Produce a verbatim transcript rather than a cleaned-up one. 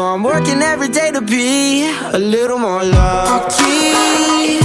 I'm working every day to be a little more lucky.